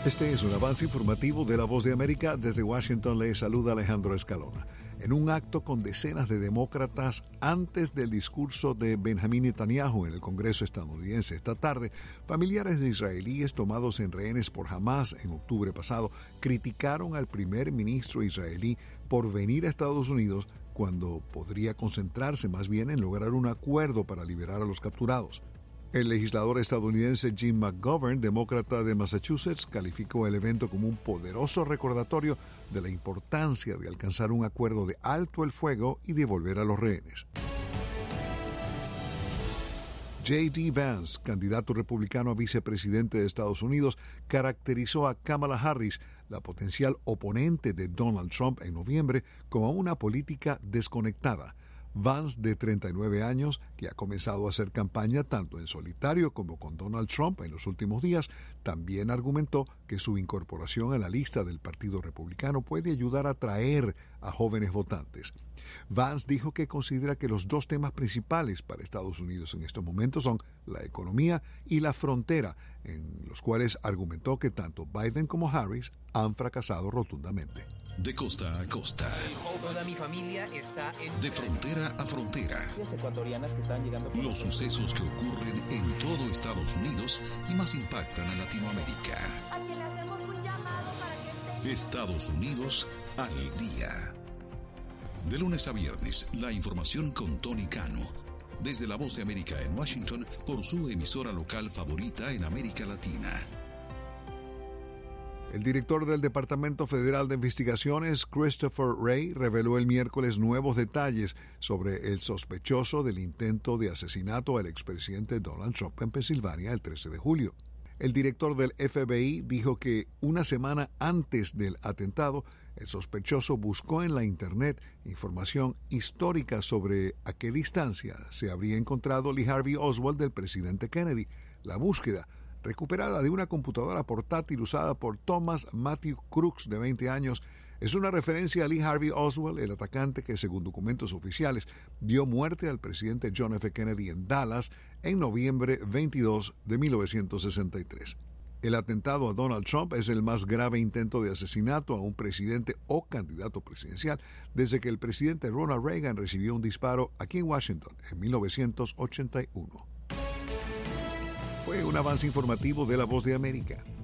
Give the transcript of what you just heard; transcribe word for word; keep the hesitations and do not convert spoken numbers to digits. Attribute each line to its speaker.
Speaker 1: Este es un avance informativo de La Voz de América. Desde Washington le saluda Alejandro Escalona. En un acto con decenas de demócratas antes del discurso de Benjamín Netanyahu en el Congreso estadounidense esta tarde, familiares de israelíes tomados en rehenes por Hamás en octubre pasado criticaron al primer ministro israelí por venir a Estados Unidos cuando podría concentrarse más bien en lograr un acuerdo para liberar a los capturados. El legislador estadounidense Jim McGovern, demócrata de Massachusetts, calificó el evento como un poderoso recordatorio de la importancia de alcanzar un acuerdo de alto el fuego y devolver a los rehenes. J D Vance, candidato republicano a vicepresidente de Estados Unidos, caracterizó a Kamala Harris, la potencial oponente de Donald Trump en noviembre, como una política desconectada. Vance, de treinta y nueve años, que ha comenzado a hacer campaña tanto en solitario como con Donald Trump en los últimos días, también argumentó que su incorporación a la lista del Partido Republicano puede ayudar a atraer a jóvenes votantes. Vance dijo que considera que los dos temas principales para Estados Unidos en estos momentos son la economía y la frontera, en los cuales argumentó que tanto Biden como Harris han fracasado rotundamente.
Speaker 2: De costa a costa.
Speaker 3: Toda mi familia está en...
Speaker 2: De frontera a frontera.
Speaker 3: Ecuatorianas que están llegando...
Speaker 2: Los sucesos que ocurren en todo Estados Unidos y más impactan a Latinoamérica.
Speaker 4: A quien le hacemos un llamado para que esté...
Speaker 2: Estados Unidos al día. De lunes a viernes, la información con Tony Cano. Desde La Voz de América en Washington, por su emisora local favorita en América Latina.
Speaker 1: El director del Departamento Federal de Investigaciones, Christopher Wray, reveló el miércoles nuevos detalles sobre el sospechoso del intento de asesinato al expresidente Donald Trump en Pensilvania el trece de julio. El director del F B I dijo que una semana antes del atentado, el sospechoso buscó en la Internet información histórica sobre a qué distancia se habría encontrado Lee Harvey Oswald del presidente Kennedy. La búsqueda, recuperada de una computadora portátil usada por Thomas Matthew Crooks, de veinte años, es una referencia a Lee Harvey Oswald, el atacante que, según documentos oficiales, dio muerte al presidente John F. Kennedy en Dallas en noviembre veintidós de mil novecientos sesenta y tres. El atentado a Donald Trump es el más grave intento de asesinato a un presidente o candidato presidencial desde que el presidente Ronald Reagan recibió un disparo aquí en Washington en mil novecientos ochenta y uno. Fue un avance informativo de La Voz de América.